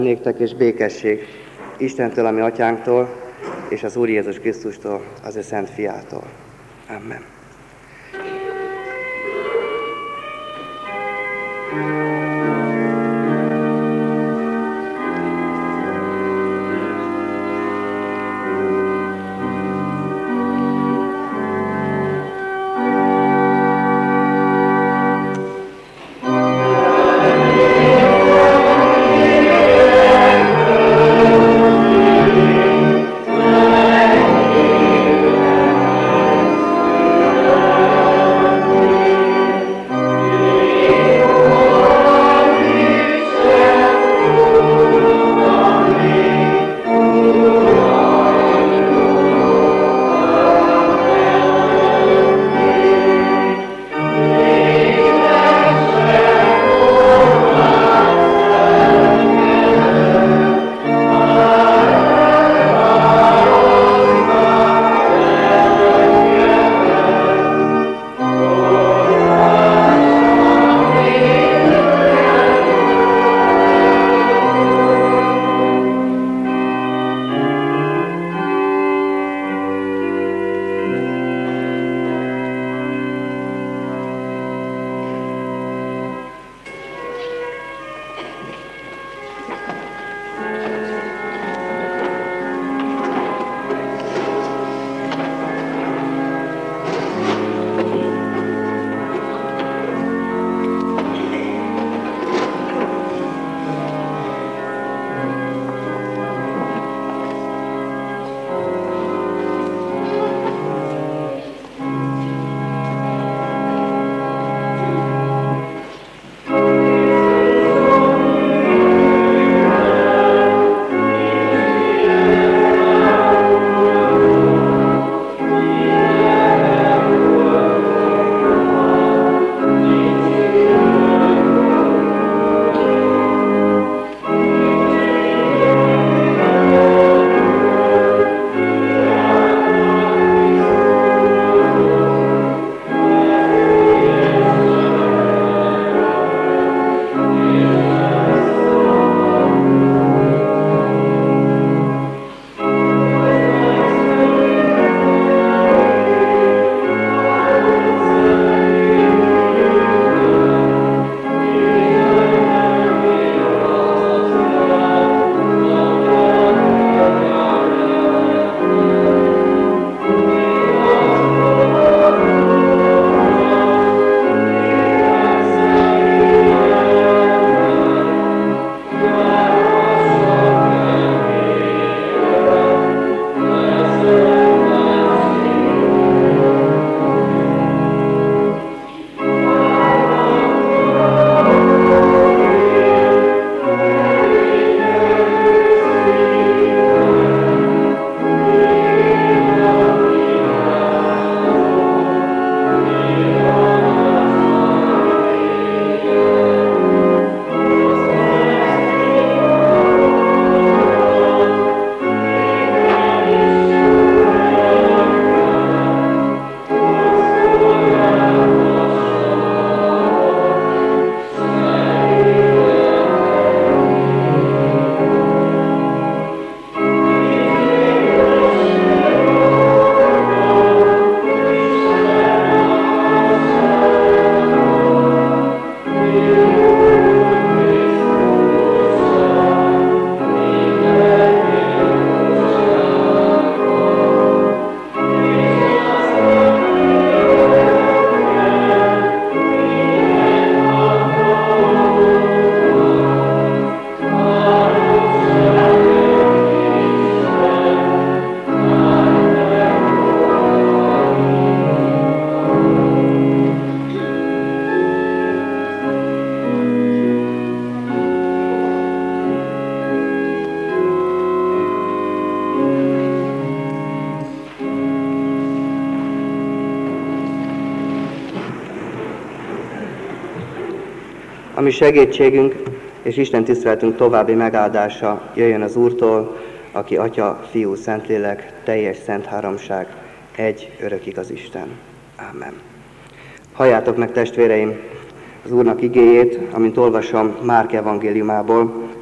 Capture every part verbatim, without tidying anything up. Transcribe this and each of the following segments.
Néktek és békesség Istentől, ami atyánktól, és az Úr Jézus Krisztustól, az ő szent fiától. Amen. A mi segítségünk és Isten tiszteletünk további megáldása jöjjön az Úrtól, aki Atya, Fiú, Szentlélek, teljes szent háromság, egy örökig az Isten. Amen. Halljátok meg, testvéreim, az Úrnak igéjét, amint olvasom Márk evangéliumából,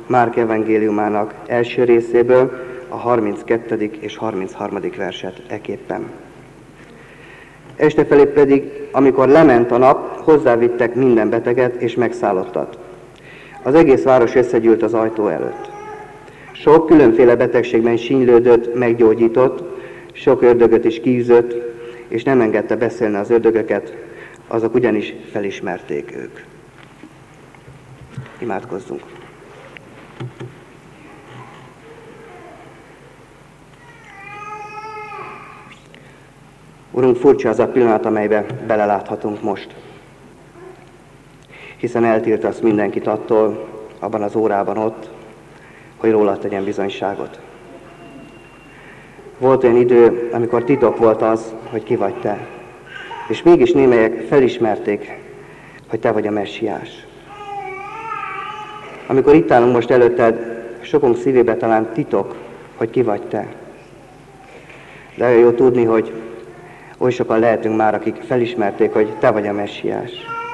Márk evangéliumának első részéből, a harminckettedik és harmincharmadik verset eképpen. Este felé pedig, amikor lement a nap, hozzávittek minden beteget és megszállottat. Az egész város összegyűlt az ajtó előtt. Sok különféle betegségben sínylődött, meggyógyított, sok ördögöt is kiűzött, és nem engedte beszélni az ördögöket, azok ugyanis felismerték ők. Imádkozzunk! Urunk, furcsa az a pillanat, amelybe beleláthatunk most. Hiszen eltiltasz mindenkit attól, abban az órában ott, hogy rólad tegyen bizonyságot. Volt olyan idő, amikor titok volt az, hogy ki vagy te. És mégis némelyek felismerték, hogy te vagy a messiás. Amikor itt állunk most előtted, sokunk szívébe talán titok, hogy ki vagy te. De olyan jó tudni, hogy oly sokan lehetünk már, akik felismerték, hogy te vagy a messiás.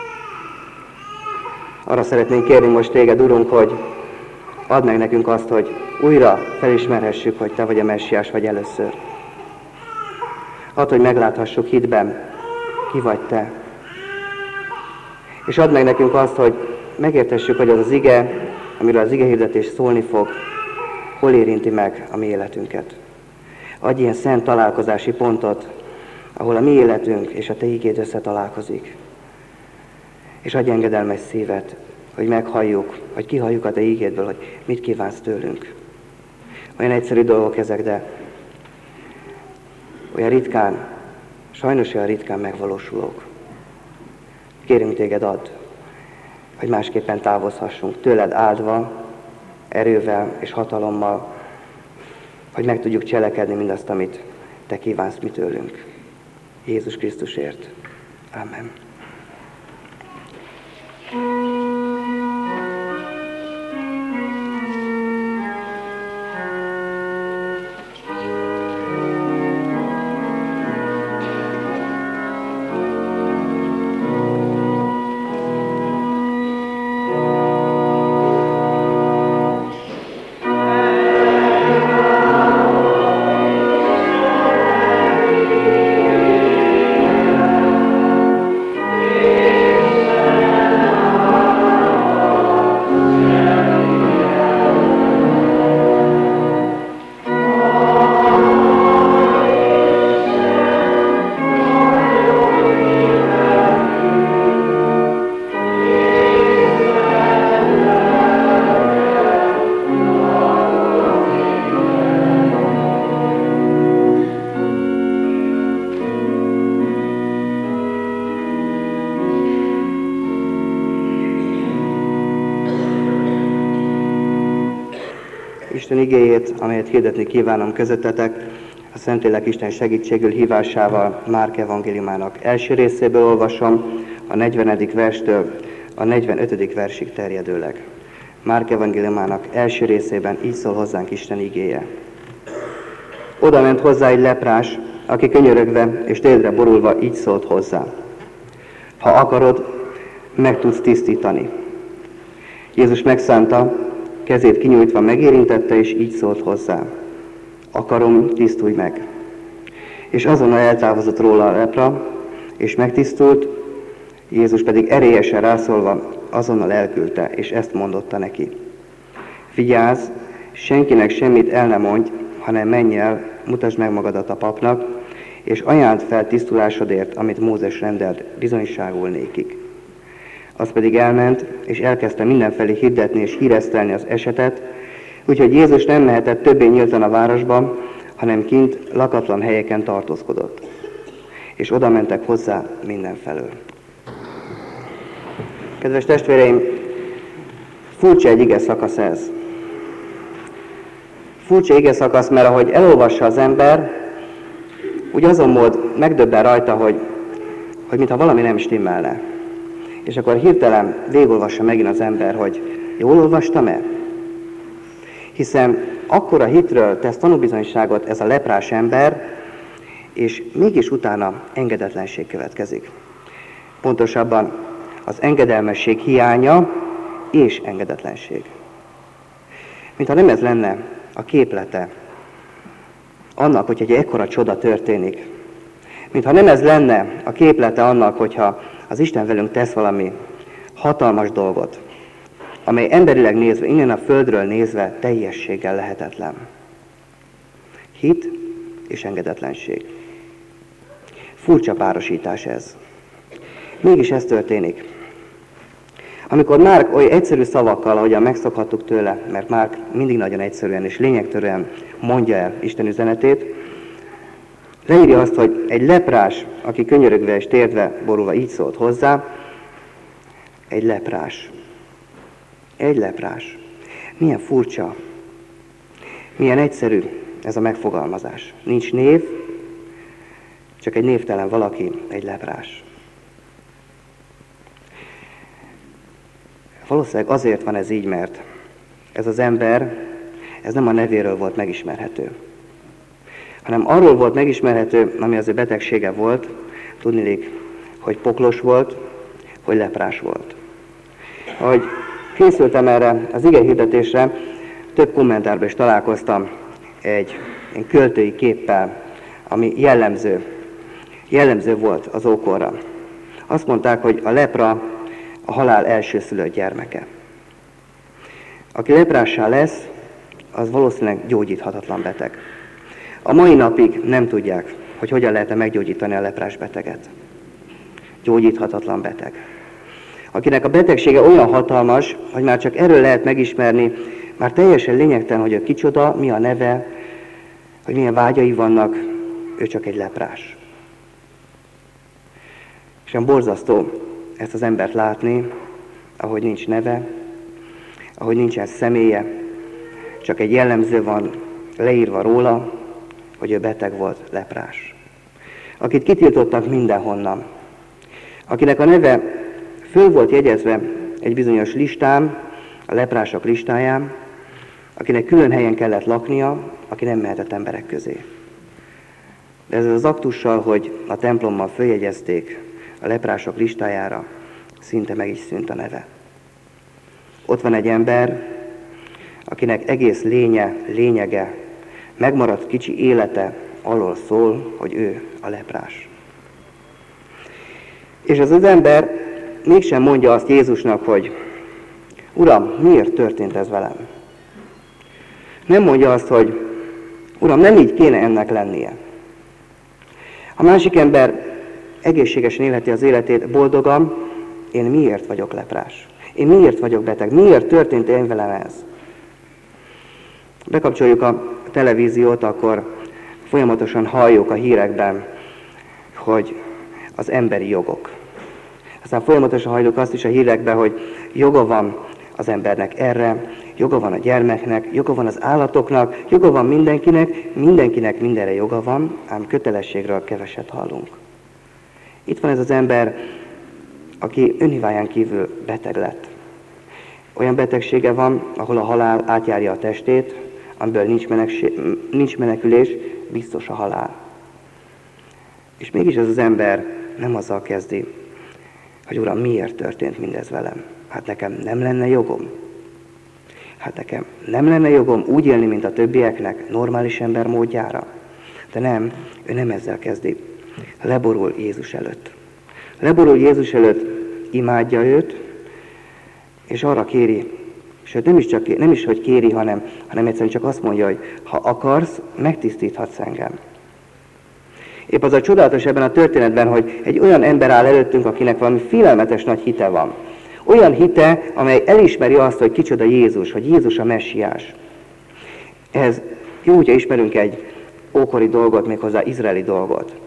Arra szeretnénk kérni most téged, Urunk, hogy add meg nekünk azt, hogy újra felismerhessük, hogy te vagy a messiás, vagy először. Add, hogy megláthassuk hitben, ki vagy te. És add meg nekünk azt, hogy megértessük, hogy az az ige, amiről az igehirdetés szólni fog, hol érinti meg a mi életünket. Adj ilyen szent találkozási pontot, ahol a mi életünk és a te igéd összetalálkozik. És adj engedelmes szívet, hogy meghalljuk, hogy kihalljuk a te ígédből, hogy mit kívánsz tőlünk. Olyan egyszerű dolgok ezek, de olyan ritkán, sajnos olyan ritkán megvalósulók. Kérünk téged, add, hogy másképpen távozhassunk tőled áldva, erővel és hatalommal, hogy meg tudjuk cselekedni mindazt, amit te kívánsz mi tőlünk. Jézus Krisztusért. Amen. Isten igéjét, amelyet hirdetni kívánom közöttetek, a Szentlélek Isten segítségül hívásával Márk evangéliumának első részéből olvasom, a negyvenedik verstől a negyvenötödik versig terjedőleg. Márk evangéliumának első részében így szól hozzánk Isten igéje. Oda ment hozzá egy leprás, aki könyörögve és térdre borulva így szólt hozzá. Ha akarod, meg tudsz tisztítani. Jézus megszánta, kezét kinyújtva megérintette, és így szólt hozzá. Akarom, tisztulj meg. És azonnal eltávozott róla a lepra, és megtisztult, Jézus pedig erélyesen rászólva azonnal elküldte, és ezt mondotta neki. Vigyázz, senkinek semmit el ne mondj, hanem menj el, mutasd meg magadat a papnak, és ajánld fel tisztulásodért, amit Mózes rendelt bizonyságul nékik. Az pedig elment, és elkezdte mindenfelé hirdetni és híresztelni az esetet, úgyhogy Jézus nem mehetett többé nyíltan a városba, hanem kint lakatlan helyeken tartózkodott. És oda mentek hozzá mindenfelől. Kedves testvéreim, furcsa egy ige szakasz ez. Furcsa ige szakasz, mert ahogy elolvassa az ember, úgy azon mód megdöbben rajta, hogy, hogy mintha valami nem stimmelne. És akkor hirtelen végigolvassa megint az ember, hogy jól olvastam-e? Hiszen akkora hitről tesz tanúbizonyságot ez a leprás ember, és mégis utána engedetlenség következik. Pontosabban az engedelmesség hiánya és engedetlenség. Mintha nem ez lenne a képlete annak, hogy egy ekkora csoda történik. Mintha nem ez lenne a képlete annak, hogyha az Isten velünk tesz valami hatalmas dolgot, amely emberileg nézve, innen a földről nézve teljességgel lehetetlen. Hit és engedetlenség. Furcsa párosítás ez. Mégis ez történik. Amikor Márk oly egyszerű szavakkal, ahogyan megszokhattuk tőle, mert Márk mindig nagyon egyszerűen és lényegtörően mondja el Isten üzenetét, leírja azt, hogy egy leprás, aki könyörögve és térdve borulva így szólt hozzá, egy leprás. Egy leprás. Milyen furcsa, milyen egyszerű ez a megfogalmazás. Nincs név, csak egy névtelen valaki, egy leprás. Valószínűleg azért van ez így, mert ez az ember, ez nem a nevéről volt megismerhető, hanem arról volt megismerhető, ami az ő betegsége volt, tudniillik, hogy poklos volt, hogy leprás volt. Ahogy készültem erre az igehirdetésre, több kommentárban is találkoztam egy, egy költői képpel, ami jellemző, jellemző volt az ókorra. Azt mondták, hogy a lepra a halál elsőszülött gyermeke. Aki leprássá lesz, az valószínűleg gyógyíthatatlan beteg. A mai napig nem tudják, hogy hogyan lehet meggyógyítani a leprás beteget. Gyógyíthatatlan beteg. Akinek a betegsége olyan hatalmas, hogy már csak erről lehet megismerni, már teljesen lényegtelen, hogy ő kicsoda, mi a neve, hogy milyen vágyai vannak, ő csak egy leprás. És olyan borzasztó ezt az embert látni, ahogy nincs neve, ahogy nincsen személye, csak egy jellemző van leírva róla, hogy ő beteg volt, leprás. Akit kitiltottak mindenhonnan. Akinek a neve föl volt jegyezve egy bizonyos listán, a leprások listáján, akinek külön helyen kellett laknia, aki nem mehetett emberek közé. De ez az aktussal, hogy a templommal följegyezték a leprások listájára, szinte meg is szűnt a neve. Ott van egy ember, akinek egész lénye, lényege, megmaradt kicsi élete arról szól, hogy ő a leprás. És az az ember mégsem mondja azt Jézusnak, hogy Uram, miért történt ez velem? Nem mondja azt, hogy Uram, nem így kéne ennek lennie. A másik ember egészségesen élheti az életét, boldogan, én miért vagyok leprás? Én miért vagyok beteg? Miért történt én velem ez? Bekapcsoljuk a televíziót, akkor folyamatosan halljuk a hírekben, hogy az emberi jogok. Aztán folyamatosan halljuk azt is a hírekben, hogy joga van az embernek erre, joga van a gyermeknek, joga van az állatoknak, joga van mindenkinek, mindenkinek mindenre joga van, ám kötelességről keveset hallunk. Itt van ez az ember, aki önhibáján kívül beteg lett. Olyan betegsége van, ahol a halál átjárja a testét, amiből nincs, nincs menekülés, biztos a halál. És mégis ez az ember nem azzal kezdi, hogy Uram, miért történt mindez velem? Hát nekem nem lenne jogom. Hát nekem nem lenne jogom úgy élni, mint a többieknek, normális ember módjára. De nem, ő nem ezzel kezdi. Leborul Jézus előtt. Leborul Jézus előtt, imádja őt, és arra kéri, sőt nem is, csak, nem is hogy kéri, hanem, hanem egyszerűen csak azt mondja, hogy ha akarsz, megtisztíthatsz engem. Épp az a csodálatos ebben a történetben, hogy egy olyan ember áll előttünk, akinek valami félelmetes nagy hite van. Olyan hite, amely elismeri azt, hogy kicsoda Jézus, hogy Jézus a messiás. Ez jó, hogyha ismerünk egy ókori dolgot, méghozzá izraeli dolgot.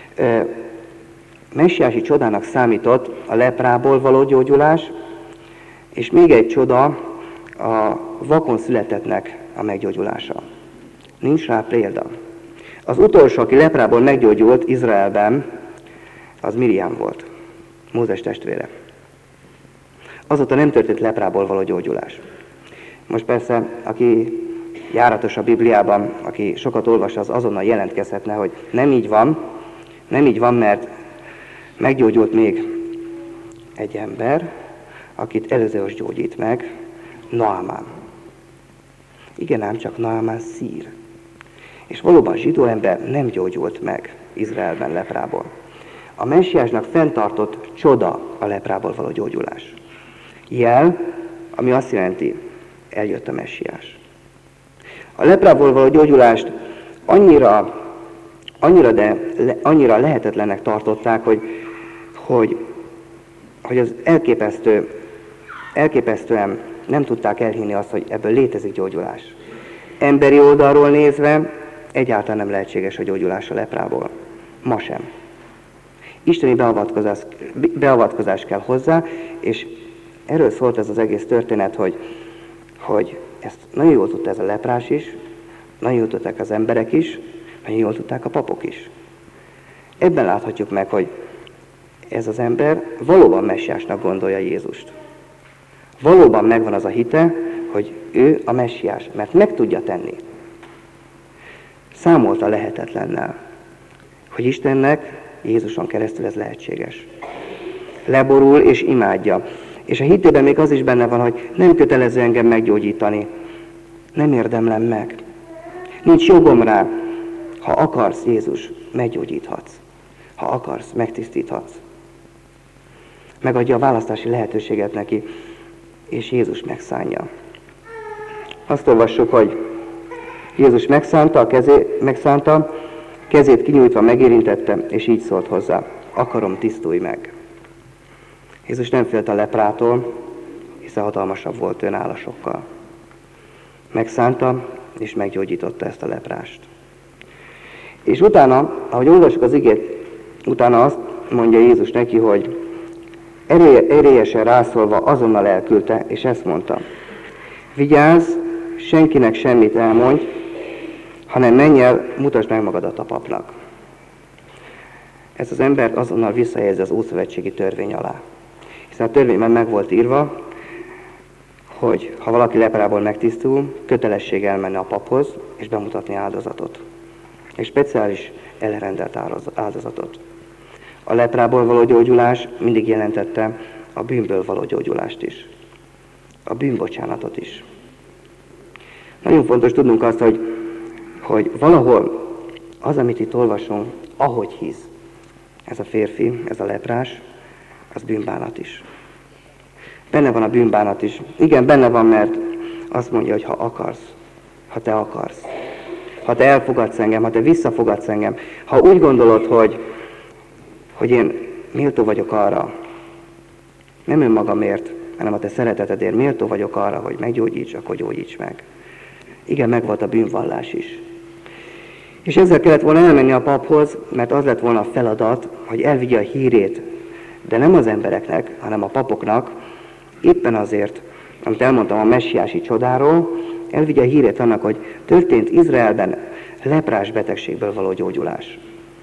Messiási csodának számított a leprából való gyógyulás, és még egy csoda a vakon születettnek a meggyógyulása. Nincs rá példa. Az utolsó, aki leprából meggyógyult Izraelben, az Miriam volt, Mózes testvére. Azóta nem történt leprából való gyógyulás. Most persze, aki járatos a Bibliában, aki sokat olvas, az azonnal jelentkezhetne, hogy nem így van, nem így van, mert meggyógyult még egy ember, akit Elizeus gyógyít meg, Naamán. Igen ám, csak Naamán szír. És valóban zsidó ember nem gyógyult meg Izraelben leprából. A messiásnak fenntartott csoda a leprából való gyógyulás. Jel, ami azt jelenti, eljött a messiás. A leprából való gyógyulást annyira, annyira, de, le, annyira lehetetlennek tartották, hogy, hogy, hogy az elképesztő, elképesztően nem tudták elhinni azt, hogy ebből létezik gyógyulás. Emberi oldalról nézve egyáltalán nem lehetséges a gyógyulás a leprából. Ma sem. Isteni beavatkozás, beavatkozás kell hozzá, és erről szólt ez az egész történet, hogy, hogy ezt nagyon jól tudta ez a leprás is, nagyon jól tudták az emberek is, nagyon jól tudták a papok is. Ebben láthatjuk meg, hogy ez az ember valóban messiásnak gondolja Jézust. Valóban megvan az a hite, hogy ő a messiás, mert meg tudja tenni. Számolta lehetetlennel, hogy Istennek Jézuson keresztül ez lehetséges. Leborul és imádja. És a hitében még az is benne van, hogy nem kötelező engem meggyógyítani. Nem érdemlem meg. Nincs jogom rá. Ha akarsz, Jézus, meggyógyíthatsz. Ha akarsz, megtisztíthatsz. Megadja a választási lehetőséget neki, és Jézus megszánja. Azt olvassuk, hogy Jézus megszánta, a kezé, megszánta, kezét kinyújtva megérintette, és így szólt hozzá: akarom, tisztulj meg. Jézus nem félt a leprától, hiszen hatalmasabb volt ő nála sokkal. Megszánta, és meggyógyította ezt a leprást. És utána, ahogy olvassuk az igét, utána azt mondja Jézus neki, hogy erély, erélyesen rászólva azonnal elküldte, és ezt mondta: vigyázz, senkinek semmit elmondj, hanem menj el, mutasd meg magadat a papnak. Ez az embert azonnal visszahelyezi az ószövetségi törvény alá. Hiszen a törvényben meg volt írva, hogy ha valaki leprából megtisztul, kötelesség elmenni a paphoz, és bemutatni áldozatot. Egy speciális elrendelt áldozatot. A leprából való gyógyulás mindig jelentette a bűnből való gyógyulást is. A bűnbocsánatot is. Nagyon fontos tudnunk azt, hogy, hogy valahol az, amit itt olvasunk, ahogy hisz ez a férfi, ez a leprás, az bűnbánat is. Benne van a bűnbánat is. Igen, benne van, mert azt mondja, hogy ha akarsz, ha te akarsz, ha te elfogadsz engem, ha te visszafogadsz engem, ha úgy gondolod, hogy, hogy én méltó vagyok arra, nem önmagamért, hanem a te szeretetedért méltó vagyok arra, hogy meggyógyíts, akkor gyógyíts meg. Igen, megvolt a bűnvallás is. És ezzel kellett volna elmenni a paphoz, mert az lett volna a feladat, hogy elvigye a hírét, de nem az embereknek, hanem a papoknak, éppen azért, amit elmondtam a messiási csodáról, elvigye a hírét annak, hogy történt Izraelben leprás betegségből való gyógyulás.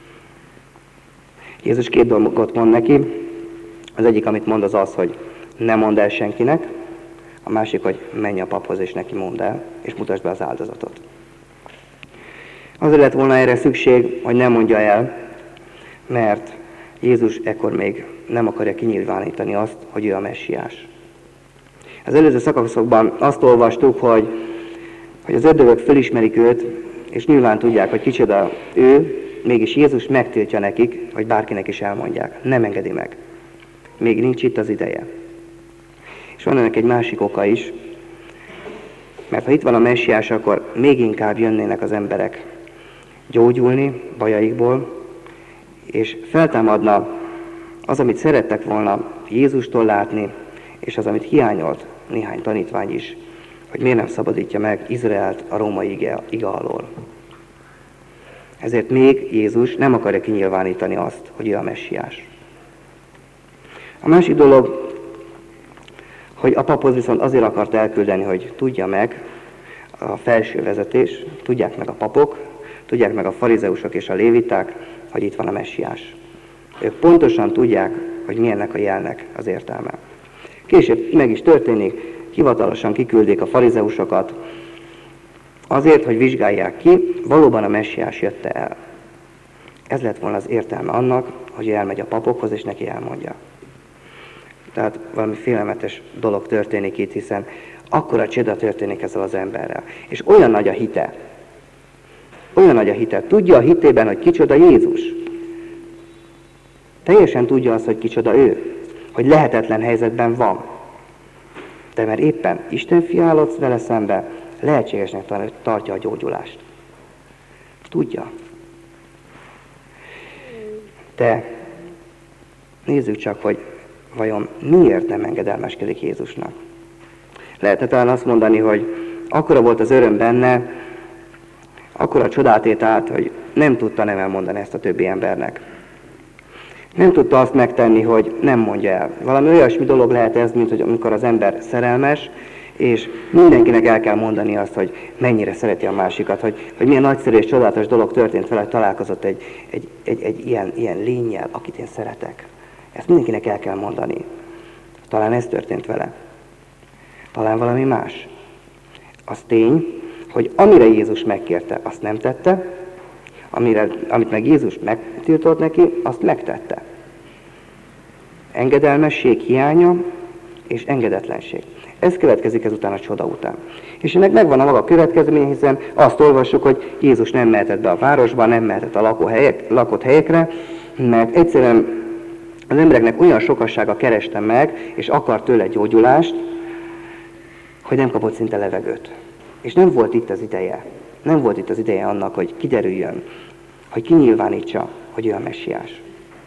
Jézus két dolgot mond neki. Az egyik, amit mond, az az, hogy ne mondd el senkinek, a másik, hogy menj a paphoz és neki mondd el, és mutasd be az áldozatot. Azért lett volna erre szükség, hogy ne mondja el, mert Jézus ekkor még nem akarja kinyilvánítani azt, hogy ő a messiás. Az előző szakaszokban azt olvastuk, hogy, hogy az ördögök fölismerik őt, és nyilván tudják, hogy kicsoda ő, mégis Jézus megtiltja nekik, hogy bárkinek is elmondják. Nem engedi meg. Még nincs itt az ideje. És van ennek egy másik oka is, mert ha itt van a messiás, akkor még inkább jönnének az emberek gyógyulni bajaikból, és feltámadna az, amit szerettek volna Jézustól látni, és az, amit hiányolt néhány tanítvány is, hogy miért nem szabadítja meg Izraelt a római ige, ige alól. Ezért még Jézus nem akarja kinyilvánítani azt, hogy ő a messiás. A másik dolog, hogy a paphoz viszont azért akart elküldeni, hogy tudja meg a felső vezetés, tudják meg a papok, tudják meg a farizeusok és a léviták, hogy itt van a messiás. Ők pontosan tudják, hogy mi ennek a jelnek az értelme. Később meg is történik, hivatalosan kiküldik a farizeusokat, azért, hogy vizsgálják ki, valóban a messiás jött el. Ez lett volna az értelme annak, hogy elmegy a papokhoz, és neki elmondja. Tehát valami félelmetes dolog történik itt, hiszen Akkora csoda történik ezzel az emberrel. És olyan nagy a hite. Olyan nagy a hite. Tudja a hitében, hogy kicsoda Jézus. Teljesen tudja azt, hogy kicsoda ő. Hogy lehetetlen helyzetben van. De mert éppen Isten fia állott vele szembe, lehetségesnek tartja a gyógyulást. Tudja. De nézzük csak, hogy vajon miért nem engedelmeskedik Jézusnak. Lehetne talán azt mondani, hogy akkora volt az öröm benne, akkora csodát élt át, hogy nem tudta nem elmondani ezt a többi embernek. Nem tudta azt megtenni, hogy nem mondja el. Valami olyasmi dolog lehet ez, mint hogy amikor az ember szerelmes, és mindenkinek el kell mondani azt, hogy mennyire szereti a másikat, hogy, hogy milyen nagyszerű és csodálatos dolog történt vele, hogy találkozott egy, egy, egy, egy ilyen, ilyen lénnyel, akit én szeretek. Ezt mindenkinek el kell mondani. Talán ez történt vele. Talán valami más. Az tény, hogy amire Jézus megkérte, azt nem tette, amire, amit meg Jézus megtiltott neki, azt megtette. Engedelmesség hiánya és engedetlenség. Ez következik ezután a csoda után. És ennek megvan a maga következménye, hiszen azt olvassuk, hogy Jézus nem mehetett be a városba, nem mehetett a lakóhelyek, lakott helyekre, mert egyszerűen az embereknek olyan sokassága kereste meg, és akart tőle gyógyulást, hogy nem kapott szinte levegőt. És nem volt itt az ideje. Nem volt itt az ideje annak, hogy kiderüljön, hogy kinyilvánítsa, hogy ő a messiás.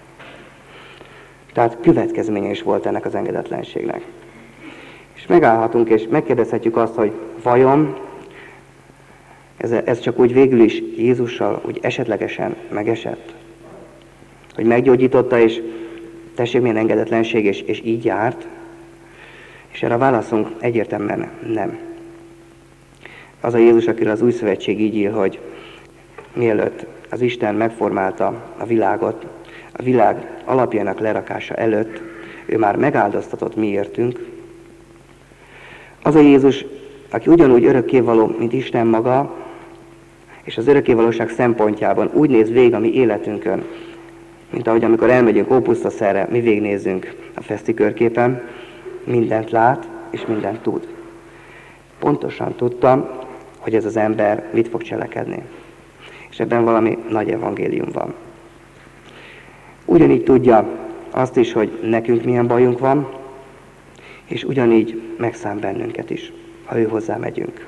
Tehát következménye is volt ennek az engedetlenségnek. És megállhatunk, és megkérdezhetjük azt, hogy vajon ez, ez csak úgy végül is Jézussal úgy esetlegesen megesett? Hogy meggyógyította, és tessék milyen engedetlenség, és, és így járt? És erre a válaszunk egyértelműen nem. Az a Jézus, akiről az új szövetség így ír, hogy mielőtt az Isten megformálta a világot, a világ alapjának lerakása előtt, ő már megáldoztatott miértünk. Az a Jézus, aki ugyanúgy örökkévaló, mint Isten maga, és az örökkévalóság szempontjában úgy néz végig a mi életünkön, mint ahogy amikor elmegyünk Ópusztaszerre, mi végignézzünk a feszti körképen, mindent lát és mindent tud. Pontosan tudtam, hogy ez az ember mit fog cselekedni. És ebben valami nagy evangélium van. Ugyanígy tudja azt is, hogy nekünk milyen bajunk van, és ugyanígy megszám bennünket is, ha ő hozzá megyünk.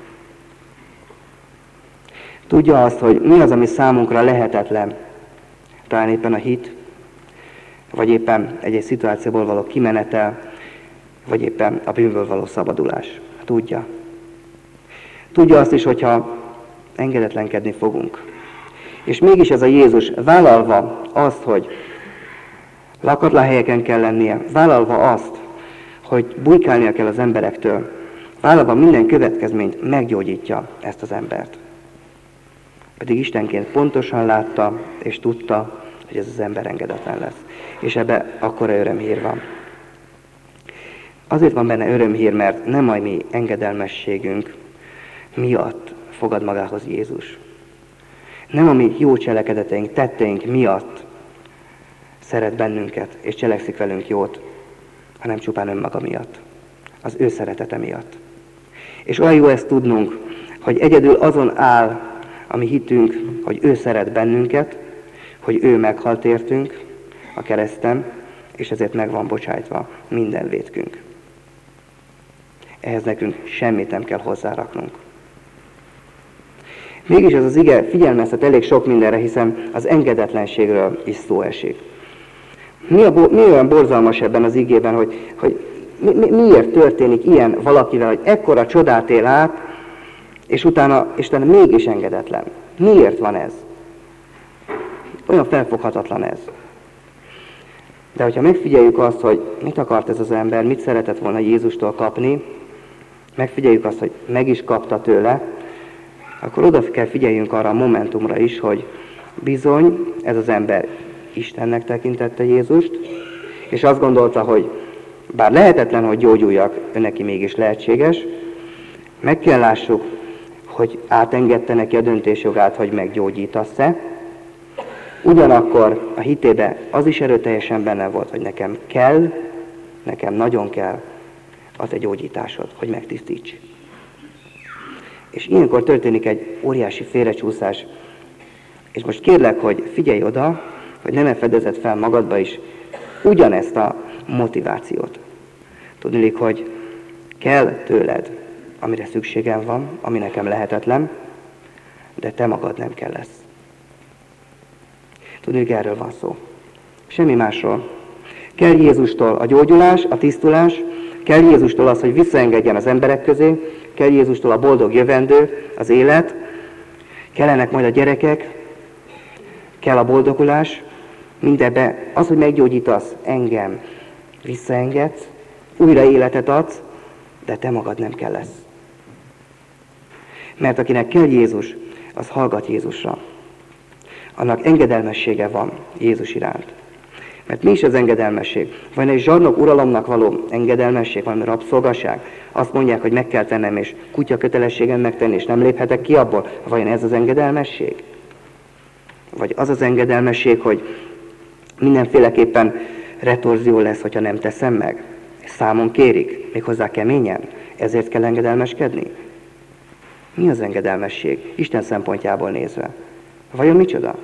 Tudja azt, hogy mi az, ami számunkra lehetetlen, talán éppen a hit, vagy éppen egy-egy szituációból való kimenetel, vagy éppen a bűnből való szabadulás. Tudja. Tudja azt is, hogyha engedetlenkedni fogunk. És mégis ez a Jézus vállalva azt, hogy lakatlan helyeken kell lennie, vállalva azt, hogy bujkálnia kell az emberektől, vállalva minden következményt meggyógyítja ezt az embert. Pedig Istenként pontosan látta és tudta, hogy ez az ember engedetlen lesz. És ebbe akkora örömhír van. Azért van benne örömhír, mert nem a mi engedelmességünk miatt fogad magához Jézus. Nem a mi jó cselekedeteink, tetteink miatt szeret bennünket, és cselekszik velünk jót, hanem csupán önmaga miatt. Az ő szeretete miatt. És olyan jó ezt tudnunk, hogy egyedül azon áll a mi hitünk, hogy ő szeret bennünket, hogy ő meghalt értünk a kereszten, és ezért meg van bocsájtva minden vétkünk. Ehhez nekünk semmit nem kell hozzáraknunk. Mégis ez az ige figyelmeztet elég sok mindenre, hiszen az engedetlenségről is szó esik. Mi, a, mi olyan borzalmas ebben az igében, hogy, hogy mi, mi, miért történik ilyen valakivel, hogy ekkora csodát él át, és utána Isten mégis engedetlen. Miért van ez? Olyan felfoghatatlan ez. De hogyha megfigyeljük azt, hogy mit akart ez az ember, mit szeretett volna Jézustól kapni, megfigyeljük azt, hogy meg is kapta tőle, akkor oda kell figyeljünk arra a momentumra is, hogy bizony ez az ember Istennek tekintette Jézust, és azt gondolta, hogy bár lehetetlen, hogy gyógyuljak, ő neki mégis lehetséges, meg kell lássuk, hogy átengedte neki a döntésjogát, hogy meggyógyítasz-e. Ugyanakkor a hitébe az is erőteljesen benne volt, hogy nekem kell, nekem nagyon kell a te gyógyításod, hogy megtisztíts. És ilyenkor történik egy óriási félrecsúszás. És most kérlek, hogy figyelj oda, hogy nem fedezed fel magadba is ugyanezt a motivációt. Tudniillik, hogy kell tőled, amire szükségem van, ami nekem lehetetlen, de te magad nem kell lesz. Tudniillik, erről van szó. Semmi másról. Kell Jézustól a gyógyulás, a tisztulás, kell Jézustól az, hogy visszaengedjen az emberek közé, kell Jézustól a boldog jövendő, az élet, kellenek majd a gyerekek, kell a boldogulás, mindebbe az, hogy meggyógyítasz engem, visszaengedsz, újra életet adsz, de te magad nem kell lesz. Mert akinek kell Jézus, az hallgat Jézusra. Annak engedelmessége van Jézus iránt. Mert mi is az engedelmesség? Vagy egy zsarnok uralomnak való engedelmesség, valami rabszolgaság? Azt mondják, hogy meg kell tennem, és kutya kötelességem megtenni, és nem léphetek ki abból. Vajon ez az engedelmesség? Vagy az az engedelmesség, hogy mindenféleképpen retorzió lesz, hogyha nem teszem meg? Számon kérik, méghozzá keményen? Ezért kell engedelmeskedni? Mi az engedelmesség? Isten szempontjából nézve. Vajon micsoda?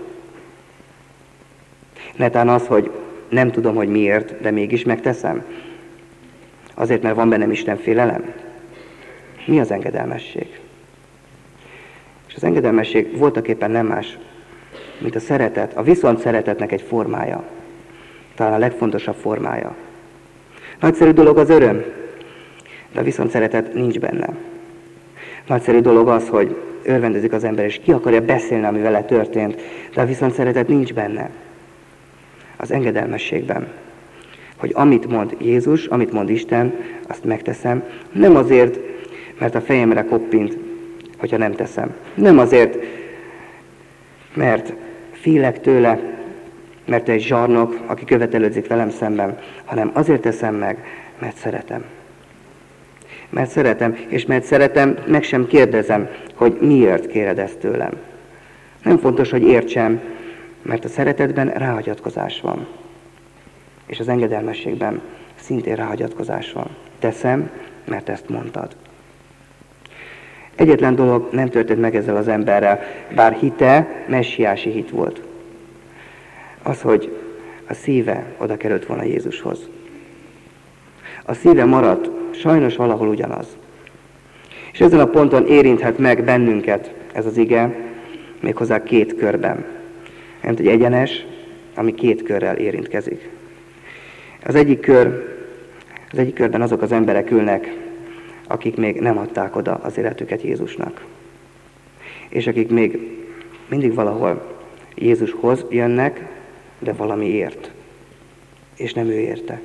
Netán az, hogy nem tudom, hogy miért, de mégis megteszem. Azért, mert van bennem Isten félelem. Mi az engedelmesség? És az engedelmesség voltaképpen nem más, mint a szeretet, a viszont szeretetnek egy formája. Talán a legfontosabb formája. Nagyszerű dolog az öröm, de a viszont szeretet nincs benne. Nagyszerű dolog az, hogy örvendezik az ember, és ki akarja beszélni, ami vele történt, de a viszont szeretet nincs benne. Az engedelmességben. Hogy amit mond Jézus, amit mond Isten, azt megteszem. Nem azért, mert a fejemre koppint, hogyha nem teszem. Nem azért, mert félek tőle, mert egy zsarnok, aki követelődik velem szemben, hanem azért teszem meg, mert szeretem. Mert szeretem, és mert szeretem, meg sem kérdezem, hogy miért kéred ezt tőlem. Nem fontos, hogy értsem, mert a szeretetben ráhagyatkozás van. És az engedelmességben szintén ráhagyatkozás van. Teszem, mert ezt mondtad. Egyetlen dolog nem történt meg ezzel az emberrel, bár hite messiási hit volt. Az, hogy a szíve oda került volna Jézushoz. A szíve maradt, sajnos valahol ugyanaz. És ezen a ponton érinthet meg bennünket ez az ige, méghozzá két körben. Nem egy egyenes, ami két körrel érintkezik. Az egyik kör, az egyik körben azok az emberek ülnek, akik még nem adták oda az életüket Jézusnak. És akik még mindig valahol Jézushoz jönnek, de valamiért. És nem ő érte.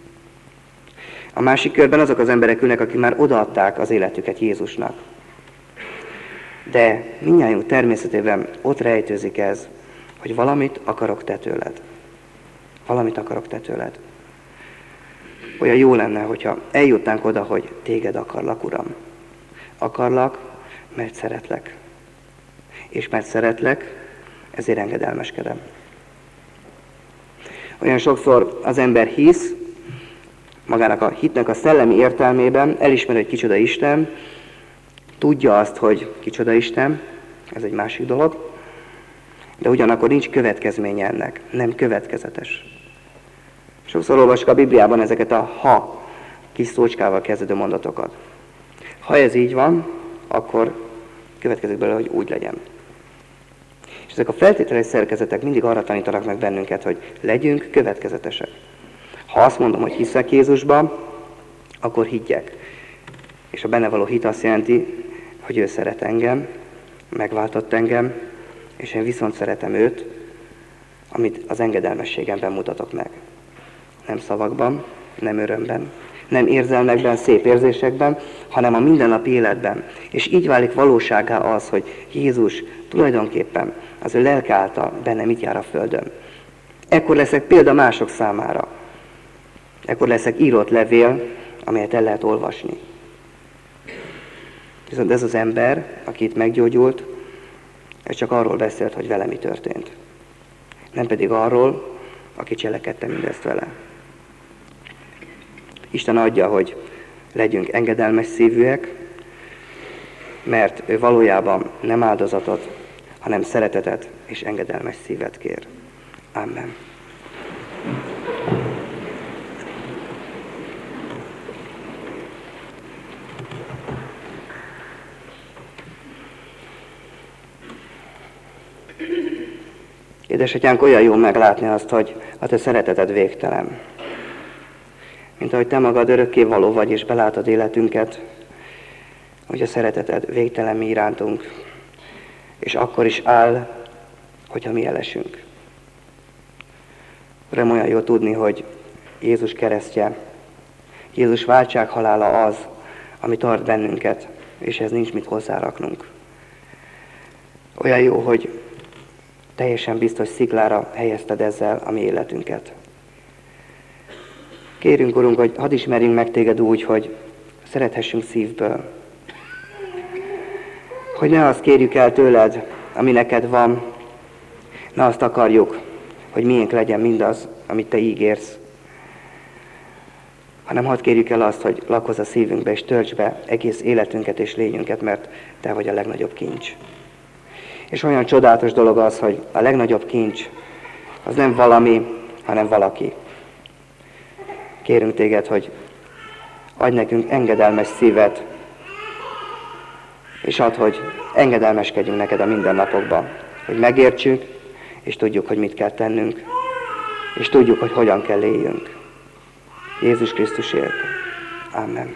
A másik körben azok az emberek ülnek, akik már odaadták az életüket Jézusnak. De mindnyájunk természetében ott rejtőzik ez, hogy valamit akarok te tőled. Valamit akarok te tőled. Olyan jó lenne, hogyha eljutnánk oda, hogy téged akarlak, Uram. Akarlak, mert szeretlek. És mert szeretlek, ezért engedelmeskedem. Olyan sokszor az ember hisz, magának a hitnek a szellemi értelmében, elismeri, hogy kicsoda Isten, tudja azt, hogy kicsoda Isten, ez egy másik dolog, de ugyanakkor nincs következménye ennek, nem következetes. Sokszor olvasok a Bibliában ezeket a ha kis szócskával kezdődő mondatokat. Ha ez így van, akkor következik belőle, hogy úgy legyen. És ezek a feltételes szerkezetek mindig arra tanítanak meg bennünket, hogy legyünk következetesek. Ha azt mondom, hogy hiszek Jézusba, akkor higgyek. És a benne való hit azt jelenti, hogy ő szeret engem, megváltott engem, és én viszont szeretem őt, amit az engedelmességemben mutatok meg. Nem szavakban, nem örömben, nem érzelmekben, szép érzésekben, hanem a mindennapi életben. És így válik valóságá az, hogy Jézus tulajdonképpen az ő lelke által bennem itt jár a földön. Ekkor leszek példa mások számára. Ekkor leszek írott levél, amelyet el lehet olvasni. Viszont ez az ember, aki itt meggyógyult, ez csak arról beszélt, hogy vele mi történt. Nem pedig arról, aki cselekedte mindezt vele. Isten adja, hogy legyünk engedelmes szívűek, mert ő valójában nem áldozatot, hanem szeretetet és engedelmes szívet kér. Amen. Édesatyánk, olyan jó meglátni azt, hogy a te szereteted végtelen. Mint ahogy te magad örökké való vagy, és belátod életünket, hogy a szereteted végtelen mi irántunk, és akkor is áll, hogyha mi elesünk. Uram, olyan jó tudni, hogy Jézus keresztje, Jézus váltsághalála az, ami tart bennünket, és ez nincs mit hozzáraknunk. Olyan jó, hogy teljesen biztos sziklára helyezted ezzel a mi életünket. Kérünk, Urunk, hogy hadd ismerjünk meg téged úgy, hogy szerethessünk szívből. Hogy ne azt kérjük el tőled, ami neked van, ne azt akarjuk, hogy miénk legyen mindaz, amit te ígérsz, hanem hadd kérjük el azt, hogy lakozz a szívünkbe és töltsd be egész életünket és lényünket, mert te vagy a legnagyobb kincs. És olyan csodálatos dolog az, hogy a legnagyobb kincs az nem valami, hanem valaki. Kérünk téged, hogy adj nekünk engedelmes szívet, és add, hogy engedelmeskedjünk neked a mindennapokban, hogy megértsük, és tudjuk, hogy mit kell tennünk, és tudjuk, hogy hogyan kell éljünk. Jézus Krisztusért. Amen.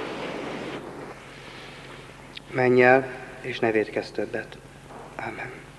Menj el, és ne vétkezz többet. Amen.